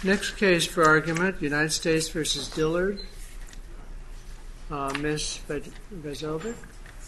Next case for argument, United States v. Dillard. Ms. Vezovic.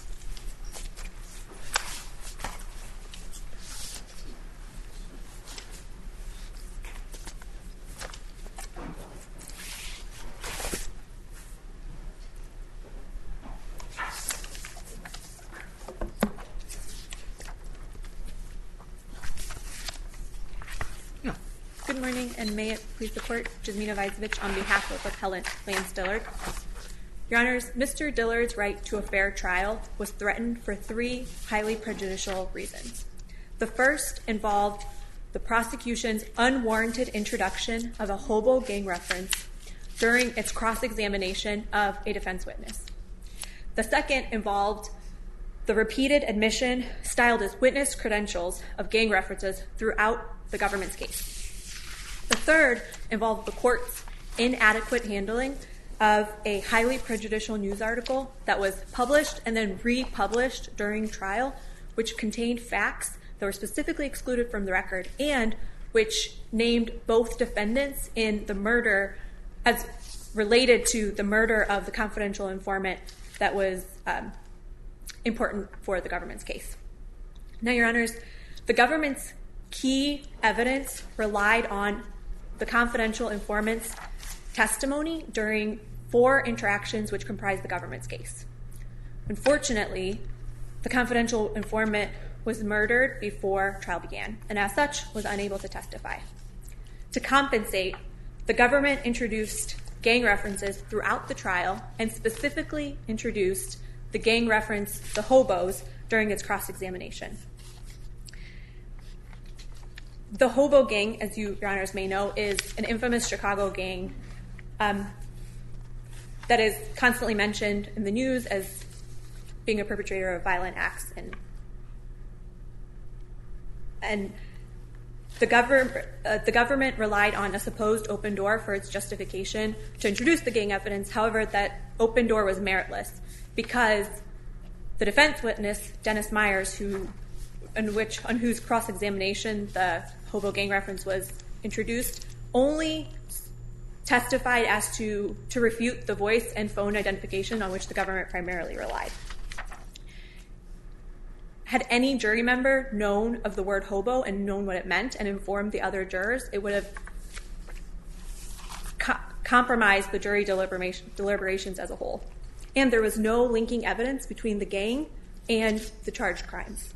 Good morning, and may it please the Court, Jasmina Vezovic on behalf of Appellant Lance Dillard. Your Honors, Mr. Dillard's right to a fair trial was threatened for three highly prejudicial reasons. The first involved the prosecution's unwarranted introduction of a hobo gang reference during its cross-examination of a defense witness. The second involved the repeated admission styled as witness credentials of gang references throughout the government's case. The third involved the court's inadequate handling of a highly prejudicial news article that was published and then republished during trial, which contained facts that were specifically excluded from the record and which named both defendants in the murder as related to the murder of the confidential informant that was important for the government's case. Now, Your Honors, the government's key evidence relied on the confidential informant's testimony during 4 interactions which comprised the government's case. Unfortunately, the confidential informant was murdered before trial began, and as such, was unable to testify. To compensate, the government introduced gang references throughout the trial and specifically introduced the gang reference, the hobos, during its cross-examination. The hobo gang, as you, Your Honors, may know, is an infamous Chicago gang that is constantly mentioned in the news as being a perpetrator of violent acts. And the government relied on a supposed open door for its justification to introduce the gang evidence. However, that open door was meritless because the defense witness, Dennis Myers, on whose cross-examination the hobo gang reference was introduced, only testified as to refute the voice and phone identification on which the government primarily relied. Had any jury member known of the word hobo and known what it meant and informed the other jurors, it would have compromised the jury deliberations as a whole. And there was no linking evidence between the gang and the charged crimes.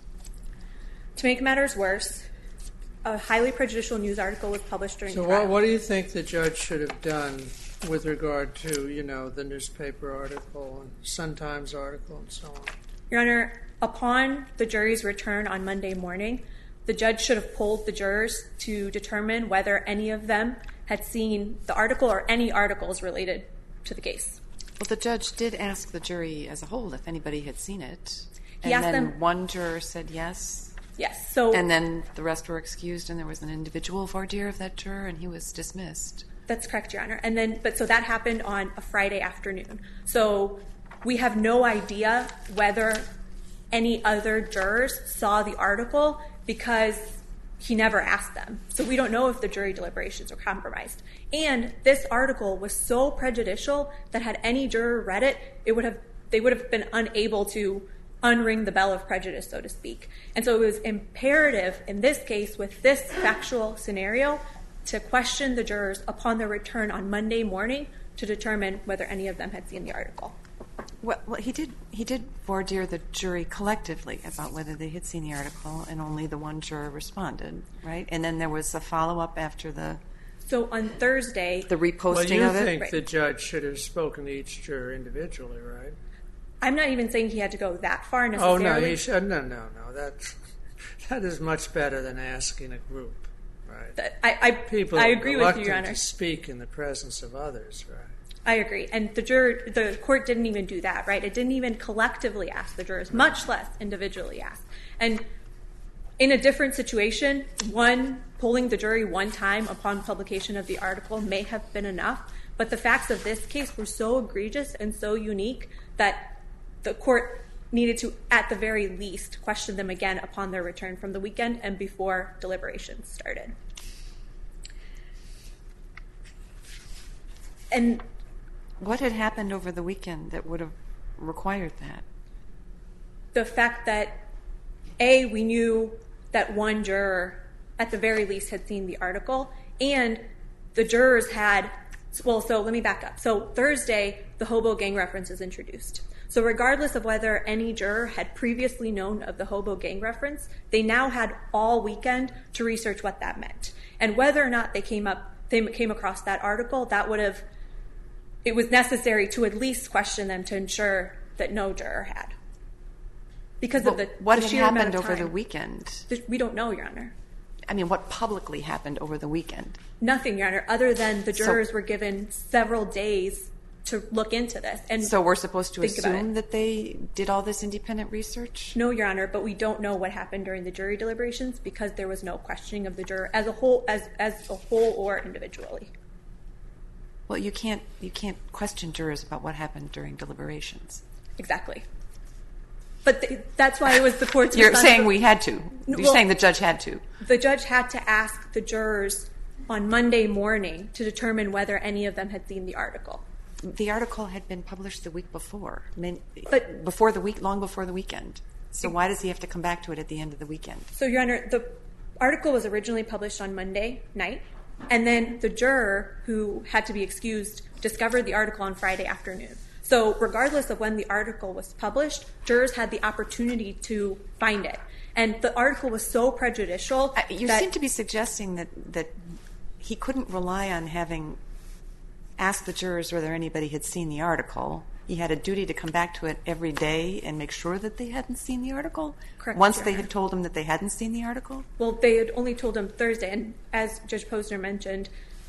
To make matters worse, a highly prejudicial news article was published during the trial. So what do you think the judge should have done with regard to, the newspaper article and Sun-Times article and so on? Your Honor, upon the jury's return on Monday morning, the judge should have polled the jurors to determine whether any of them had seen the article or any articles related to the case. Well, the judge did ask the jury as a whole if anybody had seen it. He asked them. And then one juror said yes. Yes. And then the rest were excused, and there was an individual voir dire of that juror, and he was dismissed. That's correct, Your Honor. So that happened on a Friday afternoon. So we have no idea whether any other jurors saw the article because he never asked them. So we don't know if the jury deliberations were compromised. And this article was so prejudicial that had any juror read it, they would have been unable to unring the bell of prejudice, so to speak. And so it was imperative in this case, with this factual scenario, to question the jurors upon their return on Monday morning to determine whether any of them had seen the article. Well, he did voir dire the jury collectively about whether they had seen the article, and only the one juror responded, right? And then there was a follow-up after the... So on Thursday... The reposting of it? Well, you think the judge should have spoken to each juror individually, right? I'm not even saying he had to go that far necessarily. Oh, no, he should. No. That is much better than asking a group, right? People I agree with you, Your Honor. To speak in the presence of others, right? I agree. And the court didn't even do that, right? It didn't even collectively ask the jurors, much less individually ask. And in a different situation, polling the jury one time upon publication of the article may have been enough, but the facts of this case were so egregious and so unique that the court needed to, at the very least, question them again upon their return from the weekend and before deliberations started. And what had happened over the weekend that would have required that? the fact that, A, we knew that one juror, at the very least, had seen the article, and the jurors had, well, so let me back up. So Thursday, the hobo gang reference is introduced. So regardless of whether any juror had previously known of the hobo gang reference, they now had all weekend to research what that meant. And whether or not they came across that article, it was necessary to at least question them to ensure that no juror had. Because of the what had sheer amount happened of over time. the weekend? We don't know, Your Honor. I mean, what publicly happened over the weekend? Nothing, Your Honor, other than the jurors were given several days to look into this. And so we're supposed to think about assume it. that they did all this independent research? No, Your Honor, but we don't know what happened during the jury deliberations because there was no questioning of the juror as a whole, as a whole or individually. Well, you can't question jurors about what happened during deliberations. Exactly. But that's why it was the court's You're responsibility. saying we had to. You're saying the judge had to. The judge had to ask the jurors on Monday morning to determine whether any of them had seen the article. The article had been published the week before, long before the weekend. So why does he have to come back to it at the end of the weekend? So, Your Honor, the article was originally published on Monday night, and then the juror who had to be excused discovered the article on Friday afternoon. So regardless of when the article was published, jurors had the opportunity to find it. And the article was so prejudicial You seem to be suggesting that he couldn't rely on having asked the jurors whether anybody had seen the article. He had a duty to come back to it every day and make sure that they hadn't seen the article? Correct, Once Your they Honor. had told him that they hadn't seen the article? Well, they had only told him Thursday, and as Judge Posner mentioned,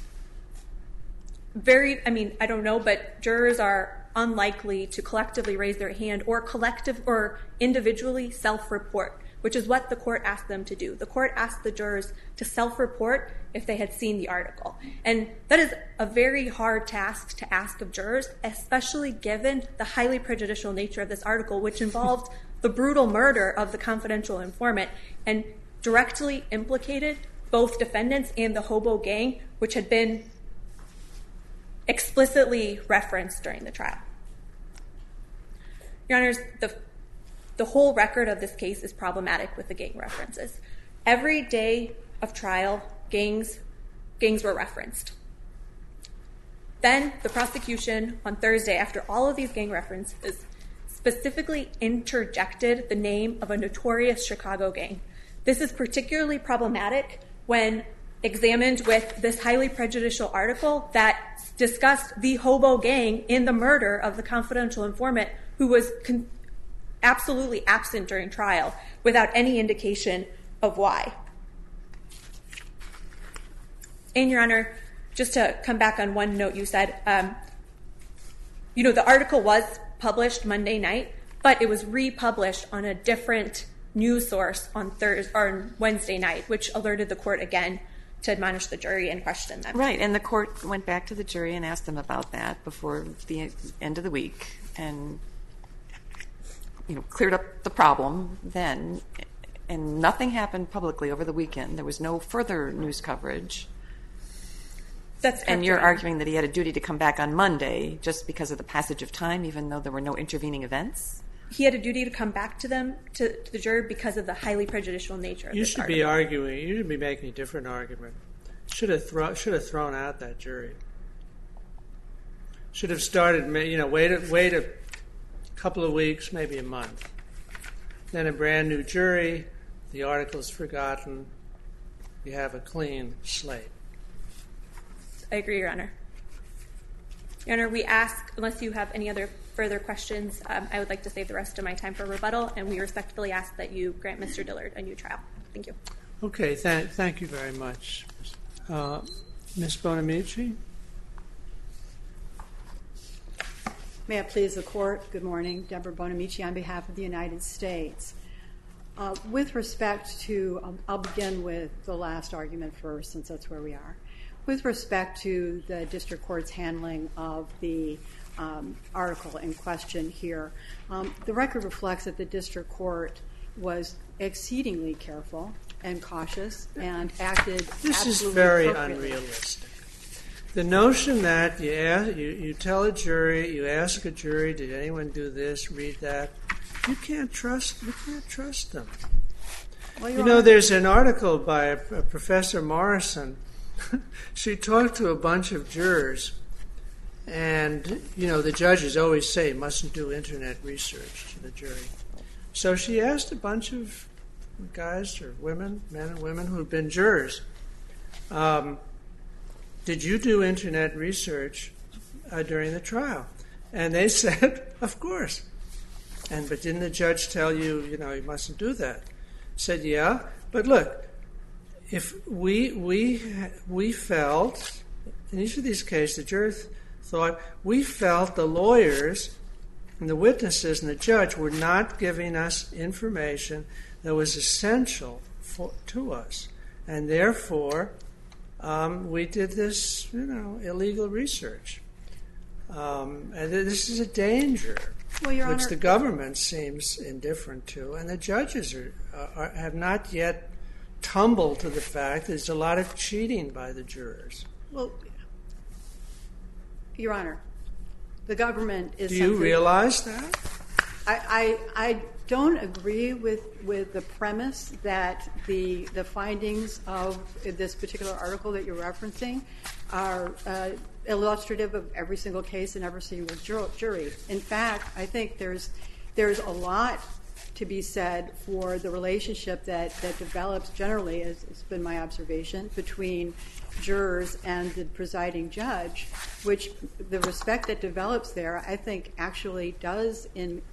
I don't know, but jurors are unlikely to collectively raise their hand or individually self-report, which is what the court asked them to do. The court asked the jurors to self-report if they had seen the article. And that is a very hard task to ask of jurors, especially given the highly prejudicial nature of this article, which involved the brutal murder of the confidential informant and directly implicated both defendants and the hobo gang, which had been explicitly referenced during the trial. Your Honors, the whole record of this case is problematic with the gang references. Every day of trial, gangs were referenced. Then the prosecution on Thursday, after all of these gang references, specifically interjected the name of a notorious Chicago gang. This is particularly problematic when examined with this highly prejudicial article that discussed the hobo gang in the murder of the confidential informant who was absolutely absent during trial without any indication of why. And, Your Honor, just to come back on one note you said, the article was published Monday night, but it was republished on a different news source on Wednesday night, which alerted the court again to admonish the jury and question them. Right, and the court went back to the jury and asked them about that before the end of the week and cleared up the problem then, and nothing happened publicly over the weekend. There was no further news coverage. That's correct, and you're Your Honor. arguing that he had a duty to come back on Monday just because of the passage of time, even though there were no intervening events? He had a duty to come back to the jury because of the highly prejudicial nature of You this should article. be arguing. You should be making a different argument. Should have thrown out that jury. Should have started. Wait a couple of weeks, maybe a month. Then a brand new jury. The article's forgotten. You have a clean slate. I agree, Your Honor. Your Honor, we ask, unless you have any other further questions, I would like to save the rest of my time for rebuttal, and we respectfully ask that you grant Mr. Dillard a new trial. Thank you. Okay, thank you very much. Ms. Bonamici? May it please the Court, good morning. Deborah Bonamici on behalf of the United States. With respect to, I'll begin with the last argument first, since that's where we are. With respect to the district court's handling of the article in question here, the record reflects that the district court was exceedingly careful and cautious and acted This absolutely is very appropriately. unrealistic. The notion that you tell a jury, you ask a jury, did anyone do this, read that, you can't trust them. Well, You know, there's an article by Professor Morrison. She talked to a bunch of jurors, and, you know, the judges always say mustn't do internet research to the jury. So she asked a bunch of guys or women, men and women who've been jurors, did you do internet research during the trial? And they said, of course. But didn't the judge tell you, you know, you mustn't do that? Said, yeah, but look, if we felt, in each of these cases, the jurors thought, we felt the lawyers and the witnesses and the judge were not giving us information that was essential to us. And therefore, we did this, you know, illegal research. And this is a danger, Well, Your which Honor, the government seems indifferent to, and the judges have not yet tumbled to the fact that there's a lot of cheating by the jurors. well, Your Honor, the government is. Do you realize that? I don't agree with the premise that the findings of this particular article that you're referencing are illustrative of every single case and every single jury. In fact, I think there's a lot to be said for the relationship that develops generally, as it's been my observation, between jurors and the presiding judge, which the respect that develops there, I think, actually does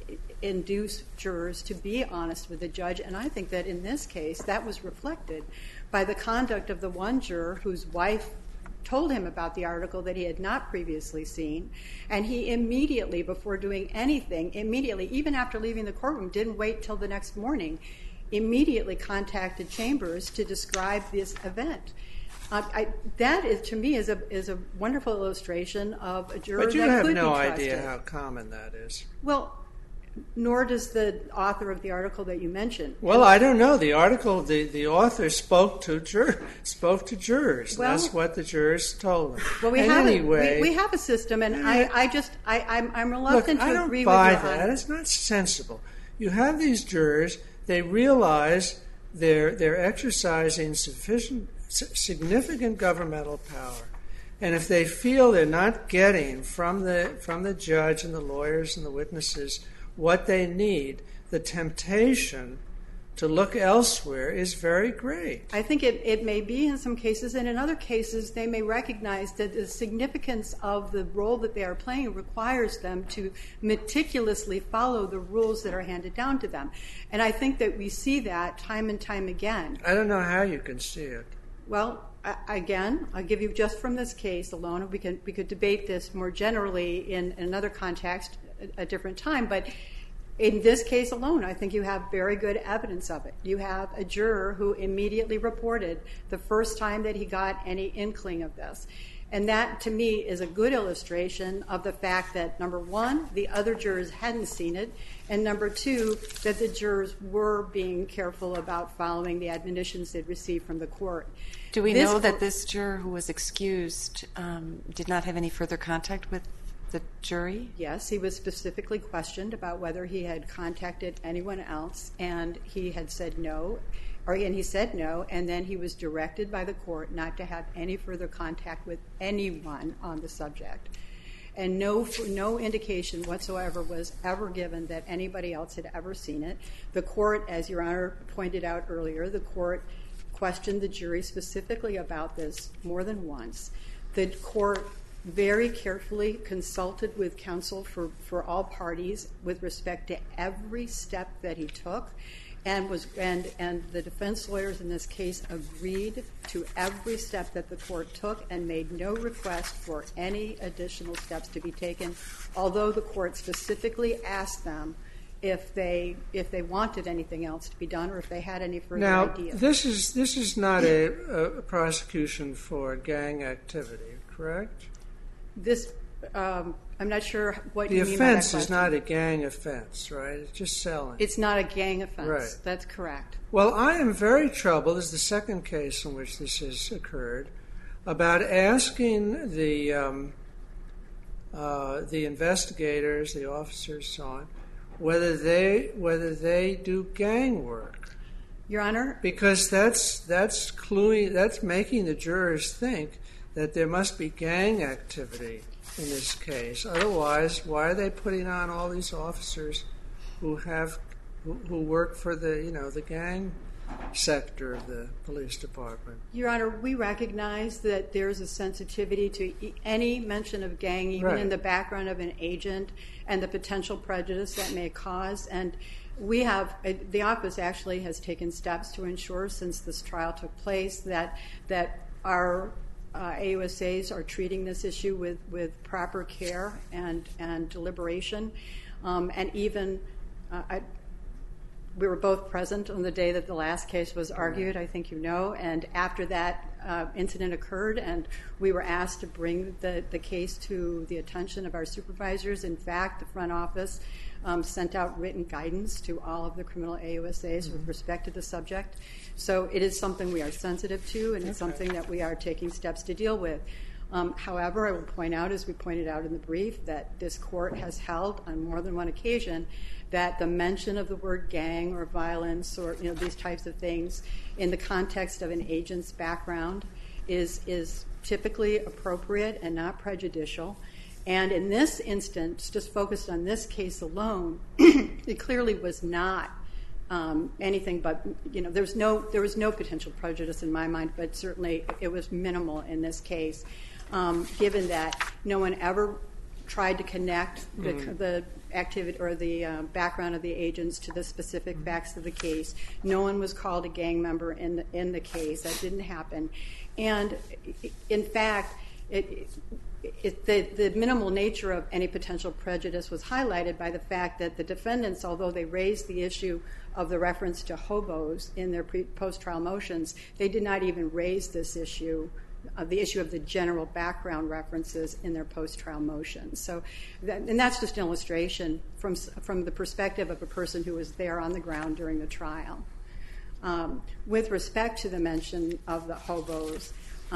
induce jurors to be honest with the judge. And I think that in this case, that was reflected by the conduct of the one juror whose wife told him about the article that he had not previously seen, and he immediately, before doing anything, even after leaving the courtroom, didn't wait till the next morning, immediately contacted Chambers to describe this event. That is, to me, is a wonderful illustration of a juror that could be trusted. But you have no idea how common that is. Well, nor does the author of the article that you mentioned. Well, I don't know. The article, the author spoke to jurors. Well, that's what the jurors told them. Well, we have a system, and I'm reluctant to agree with you on I don't buy that. It's not sensible. You have these jurors. They realize they're exercising significant governmental power, and if they feel they're not getting from the judge and the lawyers and the witnesses what they need, the temptation to look elsewhere is very great. I think it may be in some cases, and in other cases they may recognize that the significance of the role that they are playing requires them to meticulously follow the rules that are handed down to them. And I think that we see that time and time again. I don't know how you can see it. Well, again, I'll give you just from this case alone. We could debate this more generally in another context, a different time, but in this case alone, I think you have very good evidence of it. You have a juror who immediately reported the first time that he got any inkling of this. And that, to me, is a good illustration of the fact that, number one, the other jurors hadn't seen it, and number two, that the jurors were being careful about following the admonitions they'd received from the court. Do we know that this juror who was excused did not have any further contact with the jury? Yes, he was specifically questioned about whether he had contacted anyone else, and he had said no. And he said no, and then he was directed by the court not to have any further contact with anyone on the subject. And no indication whatsoever was ever given that anybody else had ever seen it. The court, as Your Honor pointed out earlier, the court questioned the jury specifically about this more than once. The court very carefully consulted with counsel for all parties with respect to every step that he took, and the defense lawyers in this case agreed to every step that the court took and made no request for any additional steps to be taken, although the court specifically asked them if they wanted anything else to be done or if they had any further ideas. Now, this is not a prosecution for gang activity, correct? This, I'm not sure what the you mean by that offense question. is not a gang offense, right? It's just selling. It's not a gang offense. Right. That's correct. Well, I am very troubled. This is the second case in which this has occurred. about asking the investigators, the officers, so on, whether they do gang work. Your Honor? Because that's making the jurors think that there must be gang activity in this case. Otherwise, why are they putting on all these officers who work for the gang sector of the police department? Your Honor, we recognize that there's a sensitivity to any mention of gang, even in the background of an agent, and the potential prejudice that may cause. And the office actually has taken steps to ensure, since this trial took place, that our AUSAs are treating this issue with proper care and deliberation. And even we were both present on the day that the last case was argued, I think you know, and after that incident occurred, and we were asked to bring the case to the attention of our supervisors. In fact, the front office sent out written guidance to all of the criminal AUSAs with respect to the subject. So it is something we are sensitive to, and it's something that we are taking steps to deal with. However, I will point out, as we pointed out in the brief, that this court has held on more than one occasion that the mention of the word gang or violence or these types of things in the context of an agent's background is typically appropriate and not prejudicial. And in this instance, just focused on this case alone, it clearly was not anything but, there was no potential prejudice in my mind, but certainly it was minimal in this case, given that no one ever tried to connect the activity or the background of the agents to the specific facts of the case. No one was called a gang member in the case. That didn't happen. And in fact, the minimal nature of any potential prejudice was highlighted by the fact that the defendants, although they raised the issue of the reference to hobos in their post-trial motions, they did not even raise this issue, the issue of the general background references in their post-trial motions. So, and that's just an illustration from the perspective of a person who was there on the ground during the trial. With respect to the mention of the hobos,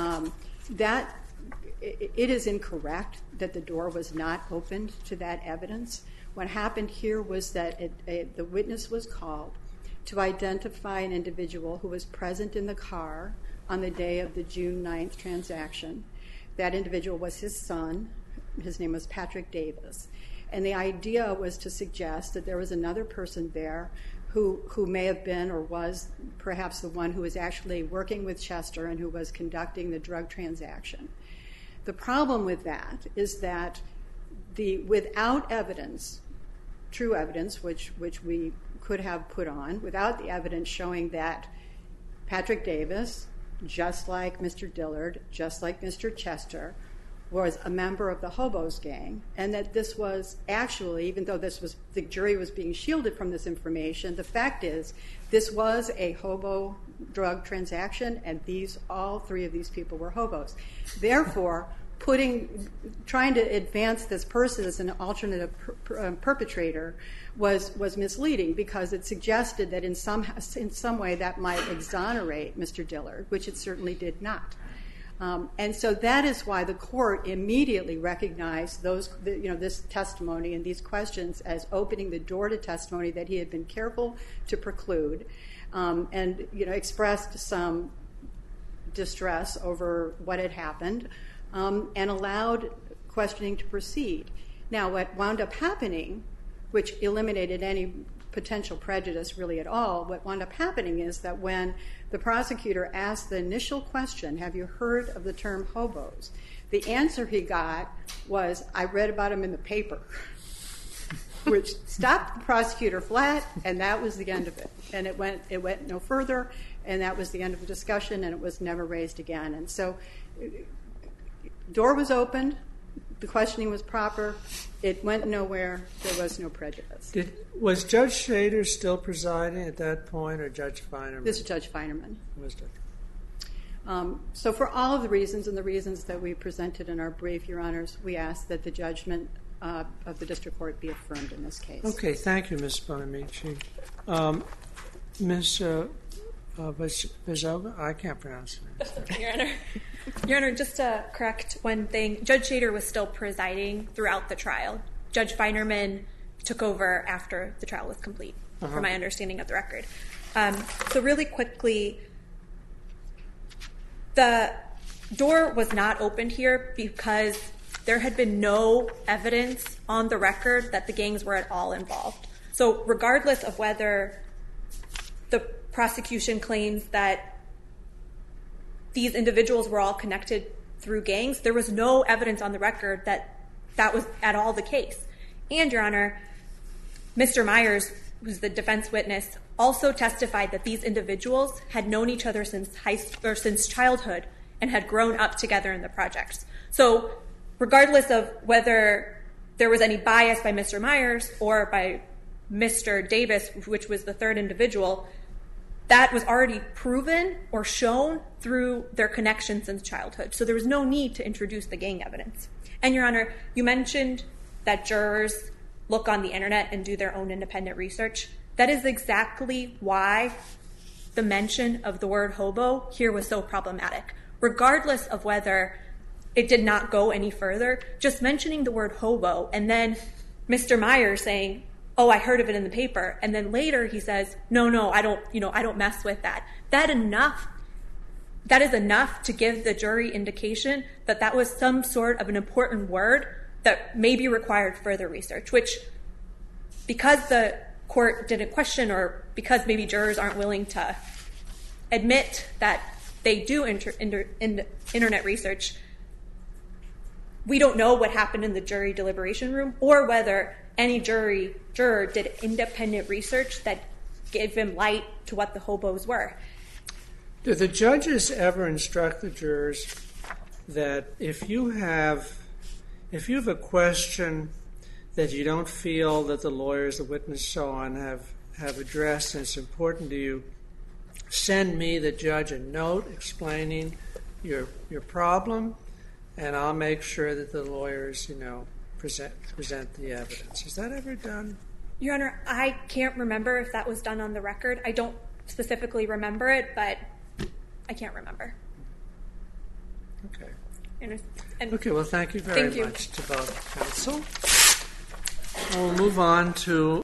it is incorrect that the door was not opened to that evidence. What happened here was that the witness was called to identify an individual who was present in the car on the day of the June 9th transaction. That individual was his son. His name was Patrick Davis. And the idea was to suggest that there was another person there who may have been or was perhaps the one who was actually working with Chester and who was conducting the drug transaction. The problem with that is that without evidence, true evidence, which we could have put on, without the evidence showing that Patrick Davis, just like Mr. Dillard, just like Mr. Chester, was a member of the hobos gang, and that this was actually, even though the jury was being shielded from this information, the fact is this was a hobo drug transaction, and all three of these people were hobos. Therefore, trying to advance this person as an alternative perpetrator was misleading, because it suggested that in some way that might exonerate Mr. Dillard, which it certainly did not. And so that is why the court immediately recognized this testimony and these questions as opening the door to testimony that he had been careful to preclude, and expressed some distress over what had happened, and allowed questioning to proceed. Now, what wound up happening, which eliminated any potential prejudice really at all, what wound up happening is that when the prosecutor asked the initial question, have you heard of the term hobos, the answer he got was, I read about them in the paper, which stopped the prosecutor flat, and that was the end of it. And it went no further, and that was the end of the discussion, and it was never raised again. And so door was opened, the questioning was proper, it went nowhere, there was no prejudice. Was Judge Shader still presiding at that point, or Judge Feinerman? This is Judge Feinerman. Was it? So for all of the reasons and the reasons that we presented in our brief, Your Honors, we ask that the judgment of the district court be affirmed in this case. Okay, thank you, Ms. Bonamici. Ms. Vizoga? I can't pronounce it. Your Honor. Your Honor, just to correct one thing, Judge Shader was still presiding throughout the trial. Judge Feinerman took over after the trial was complete, from my understanding of the record. So really quickly, the door was not opened here because there had been no evidence on the record that the gangs were at all involved. So regardless of whether the prosecution claims that these individuals were all connected through gangs, there was no evidence on the record that that was at all the case. And, Your Honor, Mr. Myers, who's the defense witness, also testified that these individuals had known each other since childhood and had grown up together in the projects. So regardless of whether there was any bias by Mr. Myers or by Mr. Davis, which was the third individual, that was already proven or shown through their connection since childhood. So there was no need to introduce the gang evidence. And, Your Honor, you mentioned that jurors look on the internet and do their own independent research. That is exactly why the mention of the word hobo here was so problematic. Regardless of whether it did not go any further, just mentioning the word hobo and then Mr. Myers saying, oh, I heard of it in the paper, and then later he says, no, I don't mess with that. That is enough to give the jury indication that that was some sort of an important word that maybe required further research, which, because the court didn't question or because maybe jurors aren't willing to admit that they do internet research, we don't know what happened in the jury deliberation room or whether any juror did independent research that gave him light to what the hobos were. Do the judges ever instruct the jurors that if you have a question that you don't feel that the lawyers, the witness, so on have addressed and it's important to you, send me, the judge, a note explaining your problem, and I'll make sure that the lawyers, present the evidence. Is that ever done? Your Honor, I can't remember if that was done on the record. I don't specifically remember it, but I can't remember. Okay. Okay, well, thank you very much to both counsel. We'll move on to